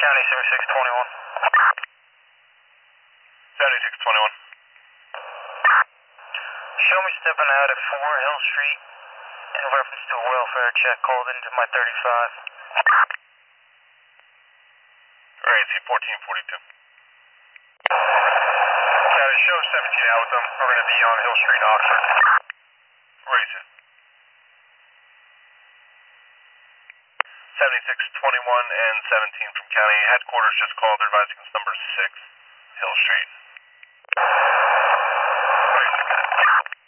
County 7621. 7621. Show me stepping out at 4 Hill Street in reference to a welfare check called into my 35. Alright, C1442. County, show 17 out with them. We're going to be on Hill Street in Oxford. Raise it. 7621 and 17 from County. Headquarters just called. They're advising us number 6, Hill Street. Raise it.